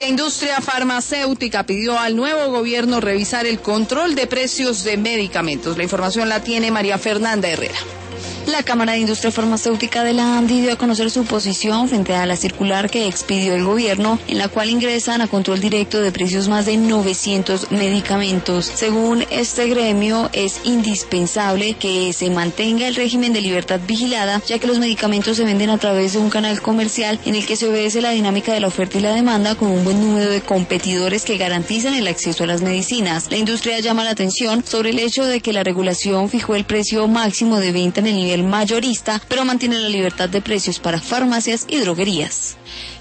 La industria farmacéutica pidió al nuevo gobierno revisar el control de precios de medicamentos. La información la tiene María Fernanda Herrera. La Cámara de Industria Farmacéutica de la ANDI dio a conocer su posición frente a la circular que expidió el gobierno, en la cual ingresan a control directo de precios más de 900 medicamentos. Según este gremio, es indispensable que se mantenga el régimen de libertad vigilada, ya que los medicamentos se venden a través de un canal comercial en el que se obedece la dinámica de la oferta y la demanda, con un buen número de competidores que garantizan el acceso a las medicinas. La industria llama la atención sobre el hecho de que la regulación fijó el precio máximo de venta en el nivel mayorista, pero mantiene la libertad de precios para farmacias y droguerías.